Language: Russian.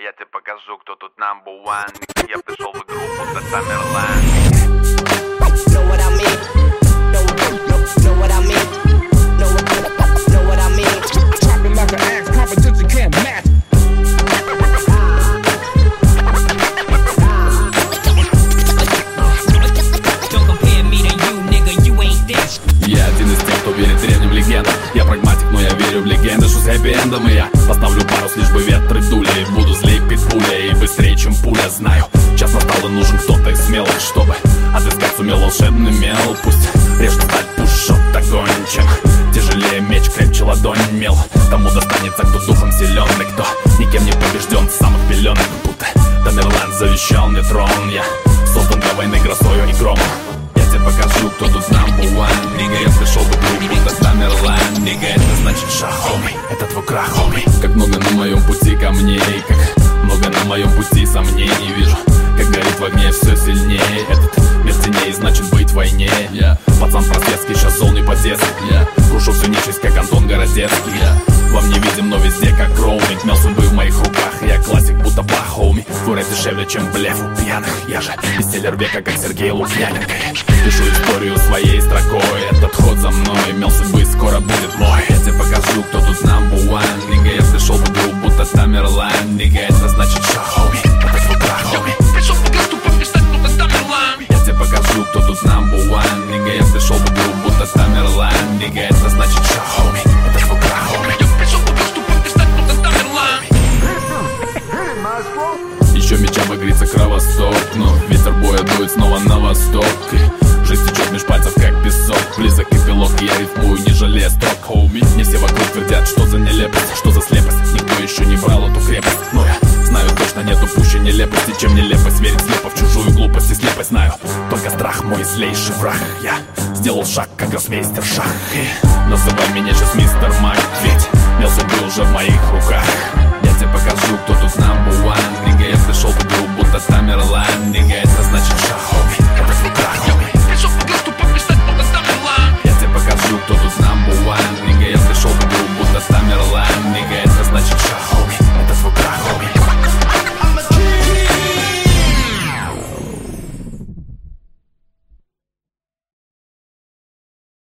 Я тебе покажу, кто тут number one. Я пришел в игру, будто Тамерлан. Know what I mean? Know what I mean? Know what I mean? Chopping like an axe, competition can't match. Don't compare me to you, nigga, you ain't this. Я один из тех, кто верит древним легендам. Я прагматик, но я верю в легенды, что с хэппи-эндом. И я поставлю парус, лишь бы ветры дули. Буду злей питбуля и быстрее, чем пуля. Знаю, час настал и нужен кто-то из смелых, чтобы отыскать сумел волшебный мел. Пусть режет сталь, пушет огонь, чем тяжелее меч, крепче ладонь мел. Тому достанется, кто духом силен, и кто никем не побежден с самых пеленок. Будто Тамерлан завещал мне трон. Я создан для войны грозою и громом. Я тебе покажу, кто тут number one. Нига, я пришел в игру, будто Тамерлан. Нига, это значит шаг, homie, это твой крах, homie. Как много на моем пути камней, как много на моем пути сомнений. Вижу, как горит в огне все сильнее. Этот мир теней, значит быть в войне. Пацан просветский, сейчас зол не по-детски. Крушу всю нечисть, как Антон Городецкий. Вам не видим, но везде как роуминг. Мел судьбы в моих руках, я классик, будто Бах, homie. Твой рэп дешевле, чем блеф у пьяных. Я же бестселлер века, как Сергей Лукьяненко. Пишу историю своей строкой. Этот ход за мной, мел судьбы скоро будет мой. Я тебе покажу, кто тут number one. Нига, я пришел в игру, будто Тамерлан. Нига, это значит шаг, homie, это твой крах, homie. Пришел в игру, чтобы стать будто Тамерлан. Я тебе покажу, кто тут number one. Нига, я пришел в игру, будто Тамерлан. Нига, это значит шаг, homie, это твой крах, homie. Пришел в игру, чтобы стать будто Тамерлан. Еще меча багрится кровосток, но ветер боя дует снова на восток. И жизнь течет меж пальцев, как песок. Близок эпилог, я рифмую, не жалея строк, хоуми. Не все вокруг твердят, что за нелепость, что за слепость. Никто еще не брал эту крепость, но я знаю точно, нету пуще нелепости, чем нелепость. Верить слепо в чужую глупость и слепость. Знаю, только страх мой злейший враг. Я сделал шаг, как гроссмейстер шаг. И называй меня сейчас мистер Мак, ведь мел судьбы уже в моих руках. Я тебе покажу, кто тут number one. Нига, я пришел в игру, будто Тамерлан. Нига, это